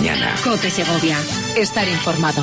mañana. COPE Segovia. Estar informado.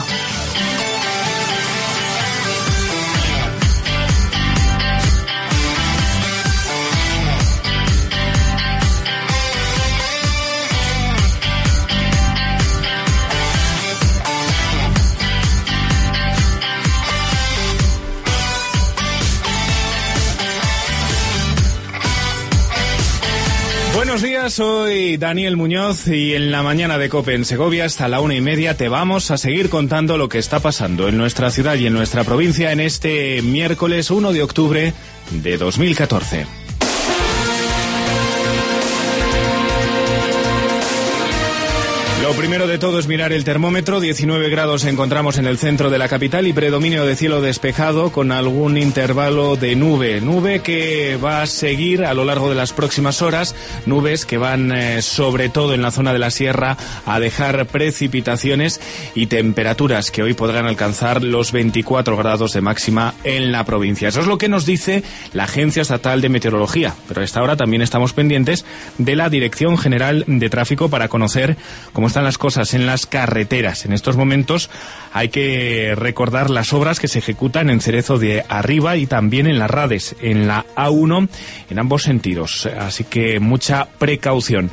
Buenos días, soy Daniel Muñoz y en la mañana de COPE en Segovia hasta la 1:30 te vamos a seguir contando lo que está pasando en nuestra ciudad y en nuestra provincia en este miércoles 1 de octubre de 2014. Lo primero de todo es mirar el termómetro. 19 grados encontramos en el centro de la capital y predominio de cielo despejado con algún intervalo de nube que va a seguir a lo largo de las próximas horas. Nubes que van sobre todo en la zona de la sierra a dejar precipitaciones y temperaturas que hoy podrán alcanzar los 24 grados de máxima en la provincia. Eso es lo que nos dice la Agencia Estatal de Meteorología. Pero a esta hora también estamos pendientes de la Dirección General de Tráfico para conocer cómo están las cosas en las carreteras. En estos momentos hay que recordar las obras que se ejecutan en Cerezo de Arriba y también en las Rades, en la A1, en ambos sentidos. Así que mucha precaución.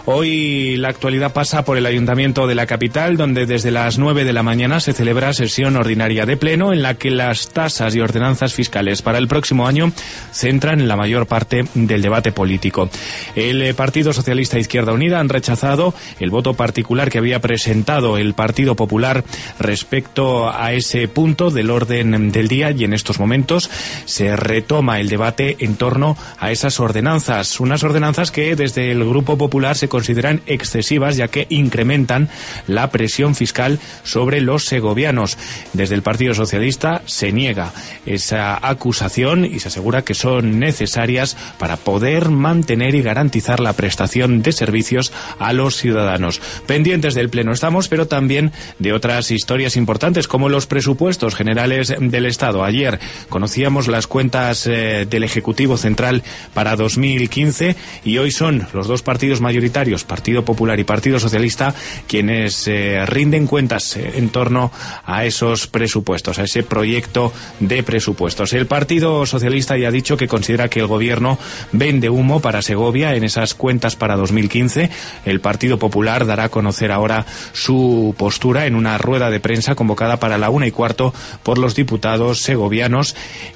Hoy la actualidad pasa por el Ayuntamiento de la capital, donde desde las 9 de la mañana se celebra sesión ordinaria de pleno, en la que las tasas y ordenanzas fiscales para el próximo año centran la mayor parte del debate político. El Partido Socialista Izquierda Unida han rechazado el voto particular que había presentado el Partido Popular respecto a ese punto del orden del día, y en estos momentos se retoma el debate en torno a esas ordenanzas, unas ordenanzas que desde el Grupo Popular se consideran excesivas, ya que incrementan la presión fiscal sobre los segovianos. Desde el Partido Socialista se niega esa acusación y se asegura que son necesarias para poder mantener y garantizar la prestación de servicios a los ciudadanos. Pendientes del pleno estamos, pero también de otras historias importantes, como los presupuestos generales del Estado. Ayer conocíamos las cuentas del Ejecutivo Central para 2015 y hoy son los dos partidos mayoritarios, Partido Popular y Partido Socialista, quienes rinden cuentas en torno a esos presupuestos, a ese proyecto de presupuestos. El Partido Socialista ya ha dicho que considera que el Gobierno vende humo para Segovia en esas cuentas para 2015. El Partido Popular dará a conocer ahora su postura en una rueda de prensa convocada para la 1:15 por los diputados segovianos,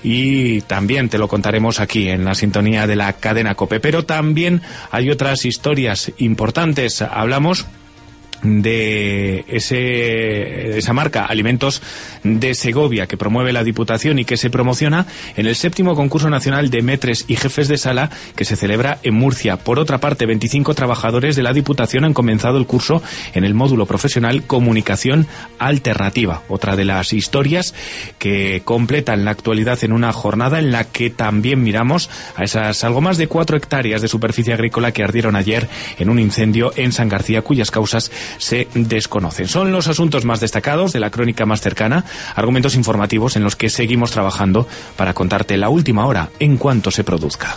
y también te lo contaremos aquí en la sintonía de la cadena COPE. Pero también hay otras historias importantes. Hablamos de esa marca Alimentos de Segovia que promueve la Diputación y que se promociona en el 7º concurso nacional de maîtres y jefes de sala que se celebra en Murcia. Por otra parte, 25 trabajadores de la Diputación han comenzado el curso en el módulo profesional Comunicación Alternativa, otra de las historias que completan la actualidad en una jornada en la que también miramos a esas algo más de 4 hectáreas de superficie agrícola que ardieron ayer en un incendio en San García, cuyas causas se desconocen. Son los asuntos más destacados de la crónica más cercana, argumentos informativos en los que seguimos trabajando para contarte la última hora en cuanto se produzca.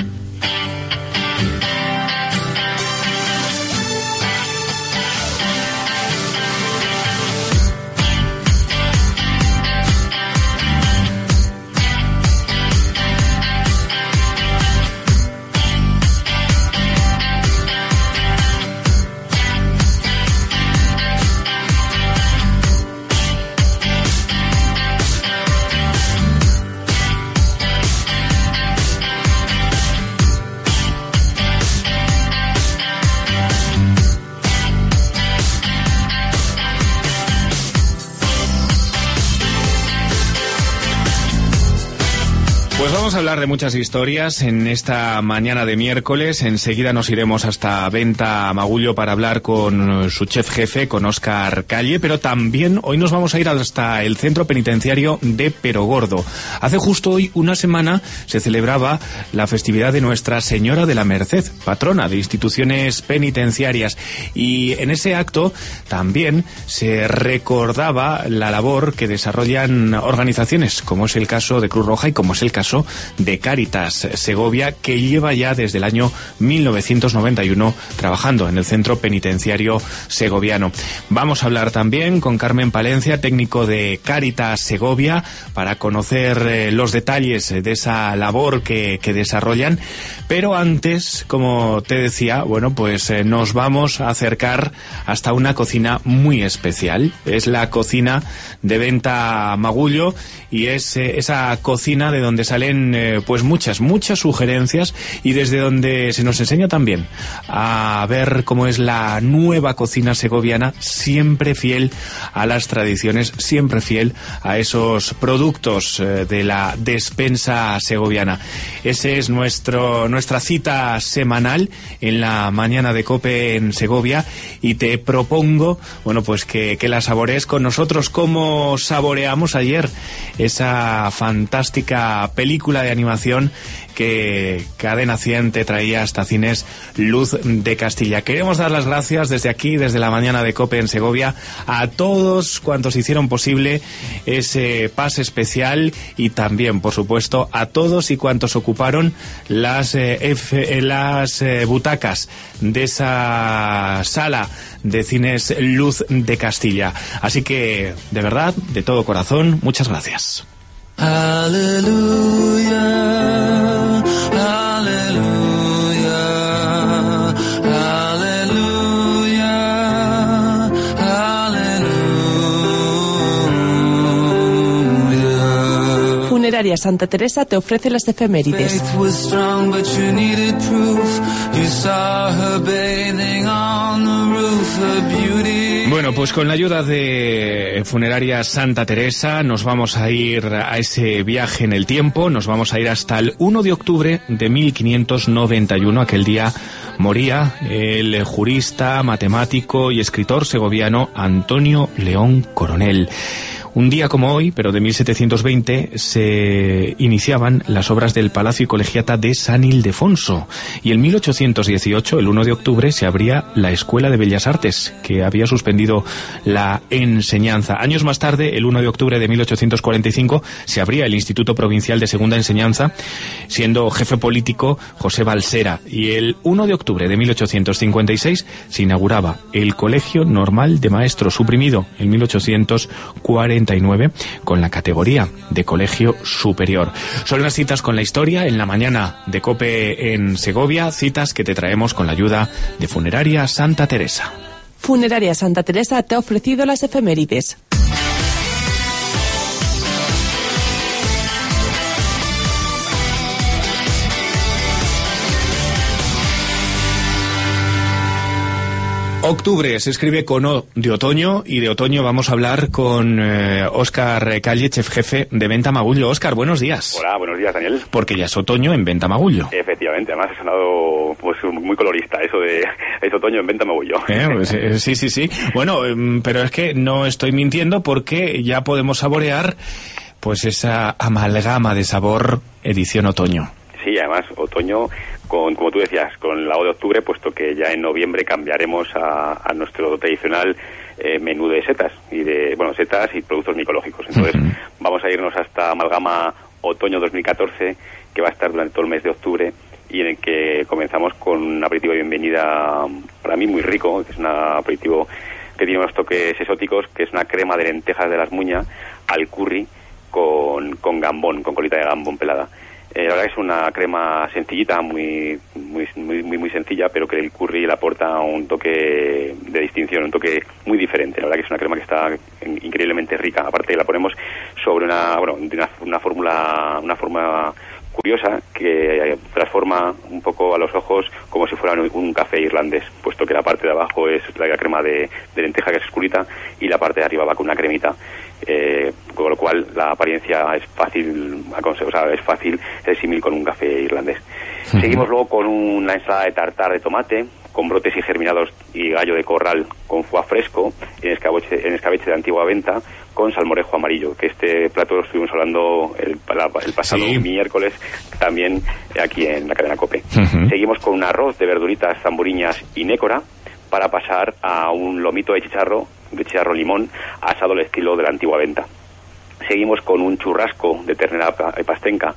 Pues vamos a hablar de muchas historias en esta mañana de miércoles. Enseguida nos iremos hasta Venta Magullo para hablar con su chef jefe, con Óscar Calle, pero también hoy nos vamos a ir hasta el centro penitenciario de Perogordo. Hace justo hoy una semana se celebraba la festividad de Nuestra Señora de la Merced, patrona de instituciones penitenciarias, y en ese acto también se recordaba la labor que desarrollan organizaciones como es el caso de Cruz Roja y como es el caso de Cáritas Segovia, que lleva ya desde el año 1991 trabajando en el centro penitenciario segoviano. Vamos a hablar también con Carmen Palencia, técnico de Cáritas Segovia, para conocer los detalles de esa labor que desarrollan. Pero antes, como te decía, bueno, pues nos vamos a acercar hasta una cocina muy especial. Es la cocina de Venta Magullo y es esa cocina de donde salen pues muchas sugerencias y desde donde se nos enseña también a ver cómo es la nueva cocina segoviana, siempre fiel a las tradiciones, siempre fiel a esos productos de la despensa segoviana. Ese es nuestra cita semanal en la mañana de COPE en Segovia y te propongo, bueno, pues que la saborees con nosotros, como saboreamos ayer esa fantástica película de animación que Cadena 100 te traía hasta cines Luz de Castilla. Queremos dar las gracias desde aquí, desde la mañana de COPE en Segovia, a todos cuantos hicieron posible ese pase especial y también, por supuesto, a todos y cuantos ocuparon las butacas de esa sala de cines Luz de Castilla. Así que, de verdad, de todo corazón, muchas gracias. Hallelujah, hallelujah, hallelujah, hallelujah. Funeraria Santa Teresa te ofrece las efemérides. Faith was strong, but you needed proof. You saw her bathing on the roof, her beauty. Bueno, pues con la ayuda de Funeraria Santa Teresa nos vamos a ir a ese viaje en el tiempo, nos vamos a ir hasta el 1 de octubre de 1591. Aquel día moría el jurista, matemático y escritor segoviano Antonio León Coronel. Un día como hoy, pero de 1720, se iniciaban las obras del Palacio y Colegiata de San Ildefonso. Y en 1818, el 1 de octubre, se abría la Escuela de Bellas Artes, que había suspendido la enseñanza. Años más tarde, el 1 de octubre de 1845, se abría el Instituto Provincial de Segunda Enseñanza, siendo jefe político José Balsera. Y el 1 de octubre de 1856 se inauguraba el Colegio Normal de Maestros, suprimido en 1849, con la categoría de colegio superior. Son las citas con la historia en la mañana de COPE en Segovia, citas que te traemos con la ayuda de Funeraria Santa Teresa. Funeraria Santa Teresa te ha ofrecido las efemérides. Octubre se escribe con O de otoño, y de otoño vamos a hablar con Óscar Calle, chef jefe de Venta Magullo. Óscar, buenos días. Hola, buenos días, Daniel. Porque ya es otoño en Venta Magullo. Efectivamente, además ha sonado pues muy colorista eso de es otoño en Venta Magullo. Sí. Bueno, pero es que no estoy mintiendo, porque ya podemos saborear pues esa amalgama de sabor edición otoño. Sí, además otoño, como tú decías, con la O de octubre, puesto que ya en noviembre cambiaremos a nuestro tradicional menú de setas setas y productos micológicos. Entonces vamos a irnos hasta amalgama otoño 2014, que va a estar durante todo el mes de octubre, y en el que comenzamos con un aperitivo de bienvenida para mí muy rico, que es un aperitivo que tiene unos toques exóticos, que es una crema de lentejas de las Muña al curry con gambón, con colita de gambón pelada. La verdad que es una crema sencillita, muy sencilla, pero que el curry le aporta un toque de distinción, un toque muy diferente. La verdad que es una crema que está increíblemente rica. Aparte la ponemos sobre una fórmula curiosa que transforma un poco a los ojos como si fuera un café irlandés, puesto que la parte de abajo es la crema de lenteja, que es oscurita, y la parte de arriba va con una cremita, con lo cual la apariencia es fácil, es símil con un café irlandés. Seguimos luego con una ensalada de tartar de tomate, con brotes y germinados y gallo de corral con foie fresco, en escabeche de antigua venta, con salmorejo amarillo, que este plato lo estuvimos hablando el pasado miércoles también aquí en la cadena COPE. Seguimos con un arroz de verduritas, zamburiñas y nécora, para pasar a un lomito de chicharro limón, asado al estilo de la antigua venta. Seguimos con un churrasco de ternera pastenca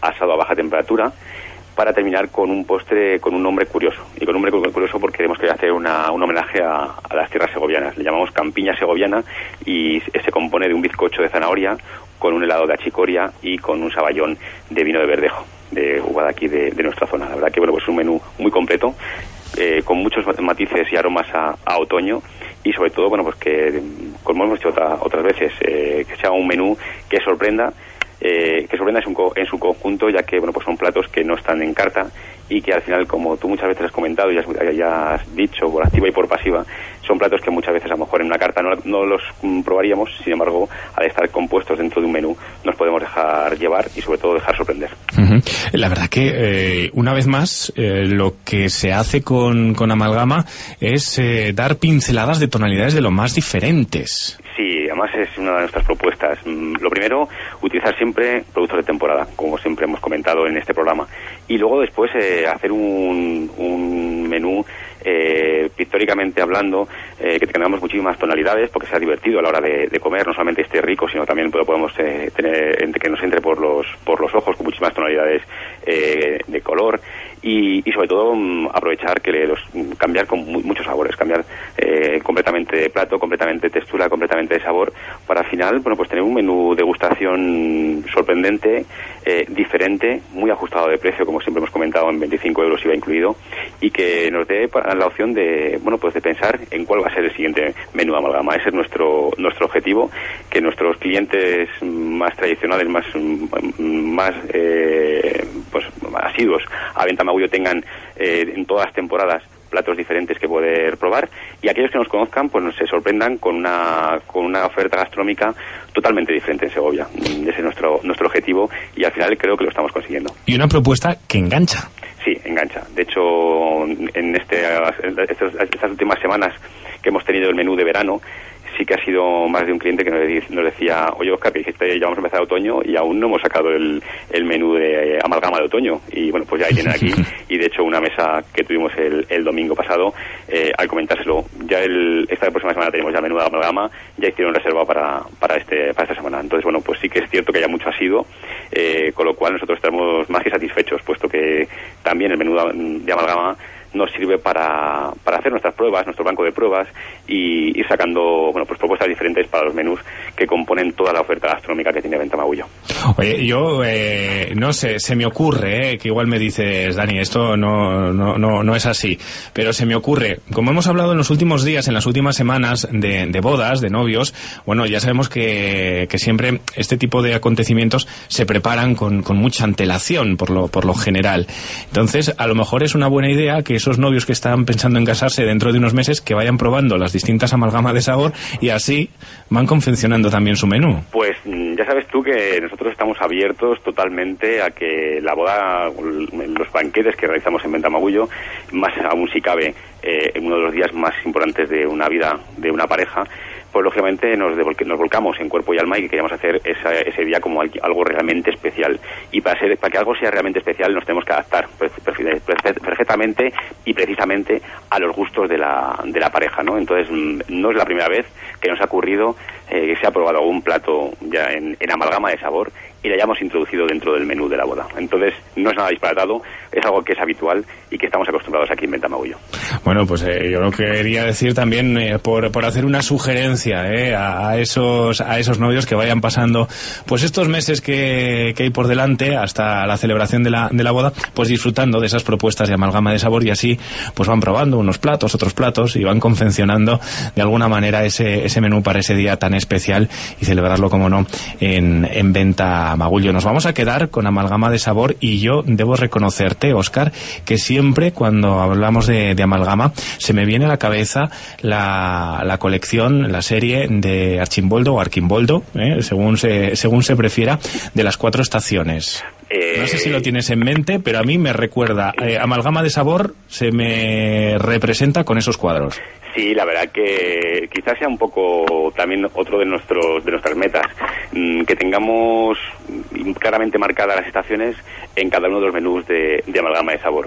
asado a baja temperatura, para terminar con un postre con un nombre curioso. Y con un nombre curioso porque queremos hacer un homenaje a las tierras segovianas. Le llamamos campiña segoviana y se compone de un bizcocho de zanahoria con un helado de achicoria y con un saballón de vino de Verdejo, de uva de aquí de nuestra zona. La verdad que bueno, pues es un menú muy completo, con muchos matices y aromas a otoño, y sobre todo, bueno, pues que, como hemos dicho otras veces, que sea un menú que sorprenda en su conjunto, ya que bueno, pues son platos que no están en carta y que al final, como tú muchas veces has comentado y ya has dicho por activa y por pasiva, son platos que muchas veces a lo mejor en una carta no los probaríamos. Sin embargo, al estar compuestos dentro de un menú nos podemos dejar llevar y sobre todo dejar sorprender. La verdad que una vez más lo que se hace con Amalgama es dar pinceladas de tonalidades de lo más diferentes. Sí, además es una de nuestras propuestas. Lo primero, utilizar siempre productos de temporada, como siempre hemos comentado en este programa. Y luego después hacer un menú, pictóricamente hablando, que tengamos muchísimas tonalidades, porque sea divertido a la hora de comer, no solamente esté rico, sino también podemos tener que nos entre por los ojos, con muchísimas tonalidades de color. Y sobre todo aprovechar cambiar con muchos sabores, cambiar completamente de plato, completamente de textura, completamente de sabor, para al final, bueno, pues tener un menú degustación sorprendente, diferente, muy ajustado de precio, como siempre hemos comentado, en 25 euros IVA incluido, y que nos dé la opción de, bueno, pues de pensar en cuál va a ser el siguiente menú de Amalgama. Ese es nuestro objetivo, que nuestros clientes más tradicionales, más pues asiduos a Venta Magullo tengan en todas las temporadas platos diferentes que poder probar, y aquellos que nos conozcan pues se sorprendan con una oferta gastronómica totalmente diferente en Segovia. Ese es nuestro objetivo, y al final creo que lo estamos consiguiendo. Y una propuesta que engancha. Sí, engancha. De hecho, en estas últimas semanas que hemos tenido el menú de verano, sí que ha sido más de un cliente que nos decía: oye, Óscar, que dijiste ya vamos a empezar otoño y aún no hemos sacado el menú de Amalgama de otoño. Y bueno, pues ya ahí tienen aquí, y de hecho una mesa que tuvimos el domingo pasado, al comentárselo, ya esta próxima semana tenemos ya el menú de Amalgama, ya hicieron reserva para esta semana. Entonces bueno, pues sí que es cierto que haya mucho asiduo, con lo cual nosotros estamos más que satisfechos, puesto que también el menú de Amalgama nos sirve para hacer nuestras pruebas, nuestro banco de pruebas, y ir sacando, bueno, pues propuestas diferentes para los menús que componen toda la oferta gastronómica que tiene Venta Magullo. Oye, yo no sé, se me ocurre, que igual me dices, Dani, esto no es así, pero se me ocurre, como hemos hablado en los últimos días, en las últimas semanas de bodas, de novios, bueno, ya sabemos que siempre este tipo de acontecimientos se preparan con mucha antelación, por lo general. Entonces, a lo mejor es una buena idea que esos novios que están pensando en casarse dentro de unos meses, que vayan probando las distintas amalgamas de sabor, y así van confeccionando también su menú. Pues ya sabes tú que nosotros estamos abiertos totalmente a que la boda, los banquetes que realizamos en Venta Magullo, más aún si cabe, en uno de los días más importantes de una vida de una pareja, pues lógicamente nos volcamos en cuerpo y alma, y que queríamos hacer ese día como algo realmente especial. Y para que algo sea realmente especial nos tenemos que adaptar perfectamente y precisamente a los gustos de la pareja, ¿no? Entonces no es la primera vez que nos ha ocurrido que se ha probado algún plato ya en amalgama de sabor y le hayamos introducido dentro del menú de la boda. Entonces no es nada disparatado, es algo que es habitual y que estamos acostumbrados aquí en Venta Magullo. Bueno, pues yo lo quería decir también, por hacer una sugerencia a esos novios que vayan pasando pues estos meses que hay por delante hasta la celebración de la boda, pues disfrutando de esas propuestas de amalgama de sabor, y así pues van probando unos platos, otros platos, y van confeccionando de alguna manera ese menú para ese día tan especial, y celebrarlo, como no, en Venta Magullo. Nos vamos a quedar con amalgama de sabor, y yo debo reconocerte, Óscar, que siempre cuando hablamos de amalgama se me viene a la cabeza la colección, la serie de Archimboldo o Arquimboldo, según se prefiera, de las 4 estaciones. No sé si lo tienes en mente, pero a mí me recuerda, amalgama de sabor se me representa con esos cuadros. Sí, la verdad que quizás sea un poco también otro de nuestras metas, que tengamos claramente marcadas las estaciones en cada uno de los menús de amalgama de sabor.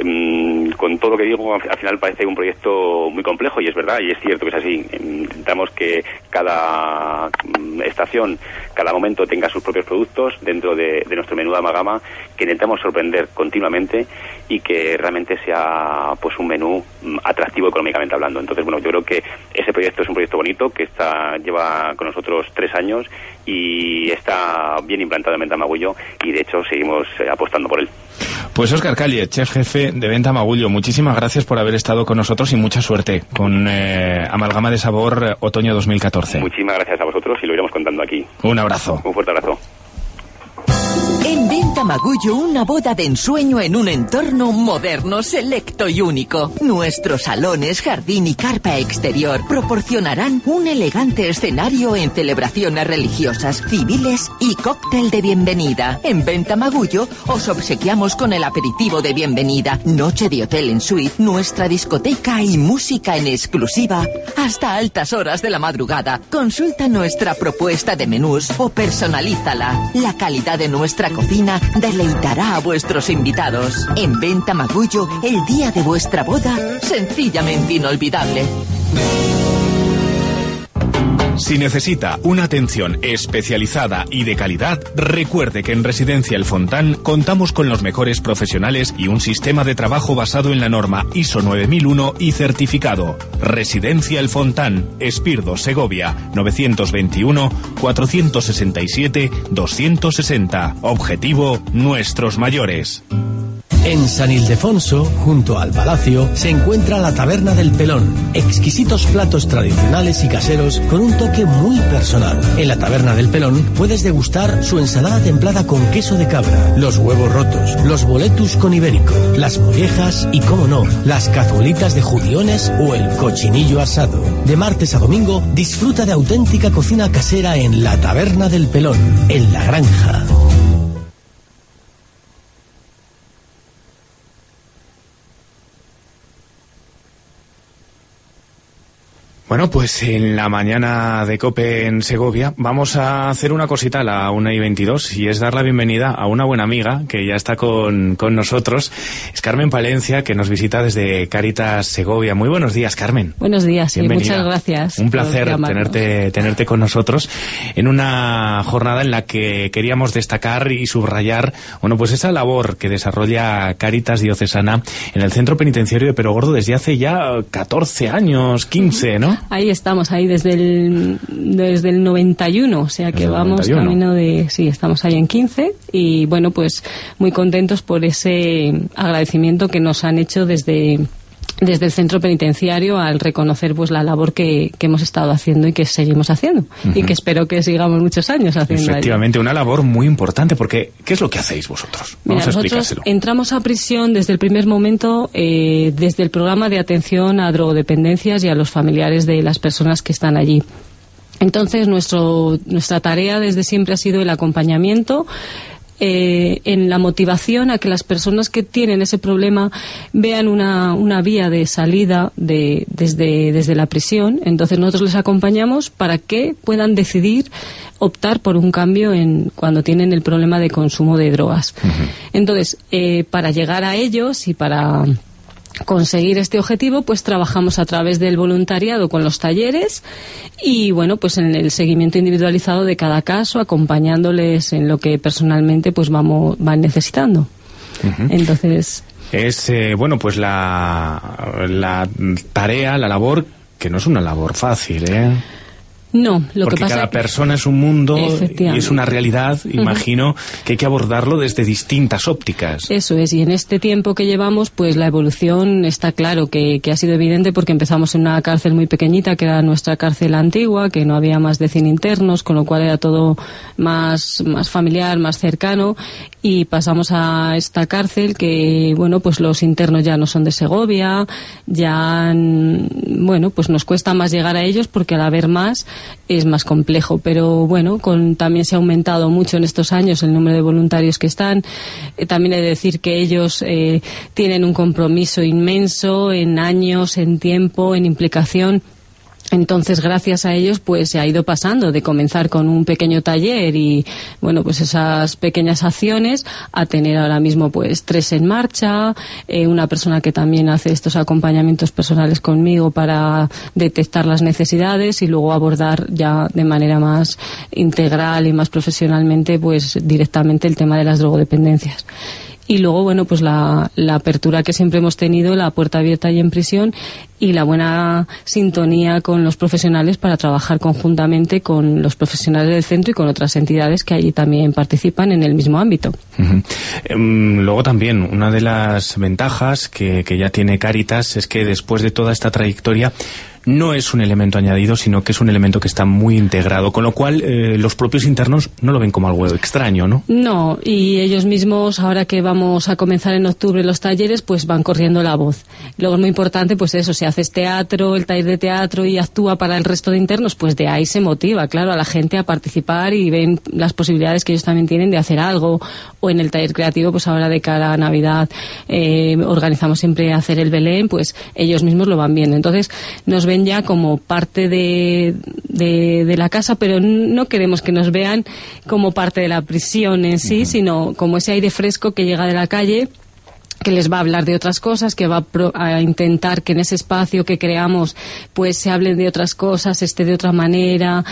Con todo lo que digo, al final parece un proyecto muy complejo, y es verdad, y es cierto que es así. Intentamos que cada estación cada momento tenga sus propios productos dentro de nuestro menú de amalgama, que intentamos sorprender continuamente y que realmente sea pues un menú atractivo económicamente hablando. Entonces, bueno, yo creo que ese proyecto es un proyecto bonito que lleva con nosotros 3 años y está bien implantado en Venta Magullo, y de hecho seguimos apostando por él. Pues Óscar Calle, chef jefe de Venta Magullo, muchísimas gracias por haber estado con nosotros y mucha suerte con Amalgama de Sabor Otoño 2014. Muchísimas gracias a vosotros y lo iremos contando aquí. Un abrazo. Un fuerte abrazo. En Venta Magullo, una boda de ensueño en un entorno moderno, selecto y único. Nuestros salones, jardín y carpa exterior proporcionarán un elegante escenario en celebraciones religiosas, civiles y cóctel de bienvenida. En Venta Magullo os obsequiamos con el aperitivo de bienvenida, noche de hotel en suite, nuestra discoteca y música en exclusiva hasta altas horas de la madrugada. Consulta nuestra propuesta de menús o personalízala. La calidad de nuestra cocina deleitará a vuestros invitados. En Venta Magullo, el día de vuestra boda, sencillamente inolvidable. Si necesita una atención especializada y de calidad, recuerde que en Residencia El Fontán contamos con los mejores profesionales y un sistema de trabajo basado en la norma ISO 9001 y certificado. Residencia El Fontán, Espirdo, Segovia, 921-467-260. Objetivo, nuestros mayores. En San Ildefonso, junto al Palacio, se encuentra la Taberna del Pelón. Exquisitos platos tradicionales y caseros con un toque muy personal. En la Taberna del Pelón puedes degustar su ensalada templada con queso de cabra, los huevos rotos, los boletus con ibérico, las mollejas y, cómo no, las cazuelitas de judiones o el cochinillo asado. De martes a domingo, disfruta de auténtica cocina casera en la Taberna del Pelón, en La Granja. Bueno, pues en la mañana de COPE en Segovia vamos a hacer una cosita a la 1:22 y es dar la bienvenida a una buena amiga que ya está con nosotros. Es Carmen Palencia, que nos visita desde Cáritas Segovia. Muy buenos días, Carmen. Buenos días, y muchas gracias. Un placer tenerte con nosotros en una jornada en la que queríamos destacar y subrayar, bueno, pues esa labor que desarrolla Cáritas Diocesana en el Centro Penitenciario de Perogordo desde hace ya 14 años, 15, ¿no? Ahí estamos, ahí desde el 91, o sea que vamos camino de... Sí, estamos ahí en 15 y bueno, pues muy contentos por ese agradecimiento que nos han hecho desde el centro penitenciario al reconocer pues la labor que hemos estado haciendo y que seguimos haciendo y que espero que sigamos muchos años haciendo. Efectivamente, una labor muy importante, porque ¿qué es lo que hacéis vosotros? Vamos a explicárselo. Nosotros entramos a prisión desde el primer momento desde el programa de atención a drogodependencias y a los familiares de las personas que están allí. Entonces nuestra tarea desde siempre ha sido el acompañamiento, en la motivación a que las personas que tienen ese problema vean una vía de salida desde la prisión. Entonces nosotros les acompañamos para que puedan decidir optar por un cambio cuando tienen el problema de consumo de drogas. Entonces, para llegar a ellos y para conseguir este objetivo, pues trabajamos a través del voluntariado con los talleres y bueno, pues en el seguimiento individualizado de cada caso, acompañándoles en lo que personalmente pues van necesitando. Entonces es bueno, pues la tarea, la labor, que no es una labor fácil, No, porque que pasa cada persona es un mundo y es una realidad, imagino que hay que abordarlo desde distintas ópticas. Eso es, y en este tiempo que llevamos, pues la evolución está claro que ha sido evidente, porque empezamos en una cárcel muy pequeñita, que era nuestra cárcel antigua, que no había más de 100 internos, con lo cual era todo más familiar, más cercano, y pasamos a esta cárcel que, bueno, pues los internos ya no son de Segovia, ya, bueno, pues nos cuesta más llegar a ellos porque al haber más es más complejo, pero bueno, también se ha aumentado mucho en estos años el número de voluntarios que están. También he de decir que ellos tienen un compromiso inmenso en años, en tiempo, en implicación Entonces, gracias a ellos, pues se ha ido pasando de comenzar con un pequeño taller y, bueno, pues esas pequeñas acciones a tener ahora mismo, pues 3 en marcha, una persona que también hace estos acompañamientos personales conmigo para detectar las necesidades y luego abordar ya de manera más integral y más profesionalmente, pues directamente el tema de las drogodependencias. Y luego, bueno, pues la apertura que siempre hemos tenido, la puerta abierta ahí en prisión y la buena sintonía con los profesionales para trabajar conjuntamente con los profesionales del centro y con otras entidades que allí también participan en el mismo ámbito. Luego también, una de las ventajas que ya tiene Cáritas es que después de toda esta trayectoria no es un elemento añadido, sino que es un elemento que está muy integrado, con lo cual los propios internos no lo ven como algo extraño, ¿no? No, y ellos mismos, ahora que vamos a comenzar en octubre los talleres, pues van corriendo la voz. Luego es muy importante, pues eso, si haces teatro, el taller de teatro y actúa para el resto de internos, pues de ahí se motiva, claro, a la gente a participar y ven las posibilidades que ellos también tienen de hacer algo. O en el taller creativo, pues ahora de cara a Navidad organizamos siempre hacer el Belén, pues ellos mismos lo van viendo. Entonces nos ven ya como parte de la casa, pero no queremos que nos vean como parte de la prisión en sí, sino como ese aire fresco que llega de la calle, que les va a hablar de otras cosas, que va a intentar que en ese espacio que creamos pues se hablen de otras cosas, esté de otra manera,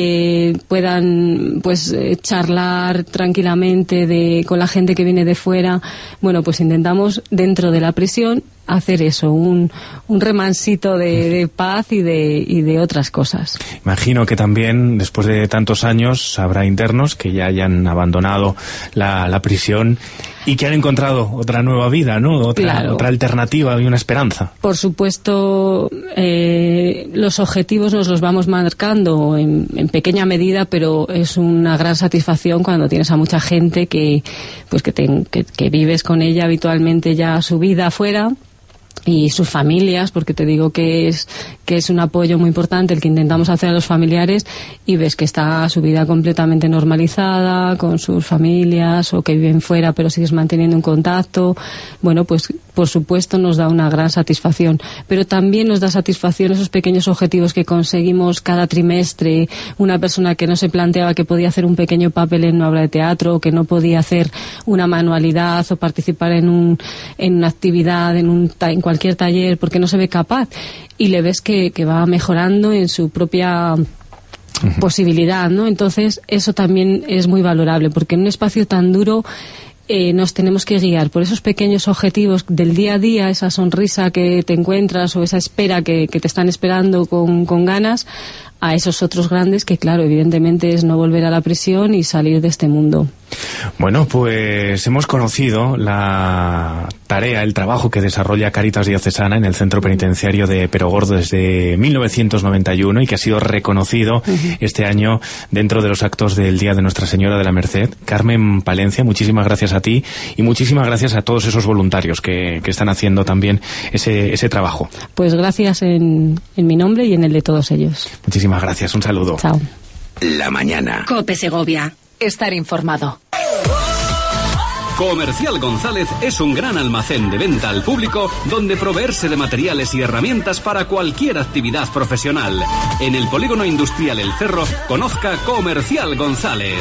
puedan pues charlar tranquilamente con la gente que viene de fuera. Bueno, pues intentamos dentro de la prisión hacer eso, un remansito de paz y de otras cosas. Imagino que también, después de tantos años, habrá internos que ya hayan abandonado la prisión y que han encontrado otra nueva vida, ¿no? Otra alternativa y una esperanza. Por supuesto, los objetivos nos los vamos marcando en pequeña medida, pero es una gran satisfacción cuando tienes a mucha gente que vives con ella habitualmente ya su vida afuera, y sus familias, porque te digo que es un apoyo muy importante el que intentamos hacer a los familiares, y ves que está su vida completamente normalizada con sus familias, o que viven fuera pero sigues manteniendo un contacto. Bueno, pues por supuesto nos da una gran satisfacción, pero también nos da satisfacción esos pequeños objetivos que conseguimos cada trimestre. Una persona que no se planteaba que podía hacer un pequeño papel en una obra de teatro, o que no podía hacer una manualidad o participar en una actividad, en cualquier taller, porque no se ve capaz, y le ves que va mejorando en su propia posibilidad, ¿no? Entonces eso también es muy valorable, porque en un espacio tan duro nos tenemos que guiar por esos pequeños objetivos del día a día, esa sonrisa que te encuentras o esa espera que te están esperando con ganas, a esos otros grandes que, claro, evidentemente es no volver a la prisión y salir de este mundo. Bueno, pues hemos conocido la tarea, el trabajo que desarrolla Cáritas Diocesana en el Centro Penitenciario de Perogordo desde 1991 y que ha sido reconocido este año dentro de los actos del Día de Nuestra Señora de la Merced. Carmen Palencia, muchísimas gracias a ti y muchísimas gracias a todos esos voluntarios que están haciendo también ese trabajo. Pues gracias en mi nombre y en el de todos ellos. Muchísimas gracias, un saludo. Chao. La mañana. COPE Segovia. Estar informado. Comercial González es un gran almacén de venta al público donde proveerse de materiales y herramientas para cualquier actividad profesional. En el Polígono Industrial El Cerro, conozca Comercial González.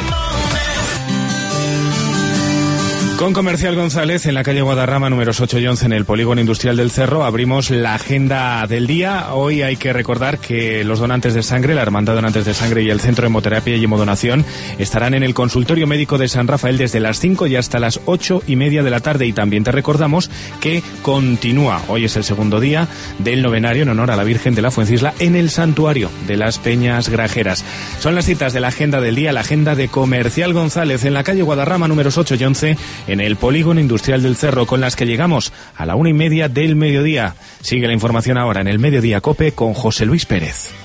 Con Comercial González, en la calle Guadarrama, números 8 y 11, en el Polígono Industrial del Cerro, abrimos la agenda del día. Hoy hay que recordar que los donantes de sangre, la Hermandad de Donantes de Sangre y el Centro de Hemoterapia y Hemodonación estarán en el consultorio médico de San Rafael desde las 5 y hasta las 8:30 de la tarde. Y también te recordamos que continúa, hoy es el segundo día del novenario en honor a la Virgen de la Fuencisla en el Santuario de las Peñas Grajeras. Son las citas de la agenda del día, la agenda de Comercial González, en la calle Guadarrama, números 8 y 11, en el Polígono Industrial del Cerro, con las que llegamos a la 1:30 del mediodía. Sigue la información ahora en el Mediodía COPE con José Luis Pérez.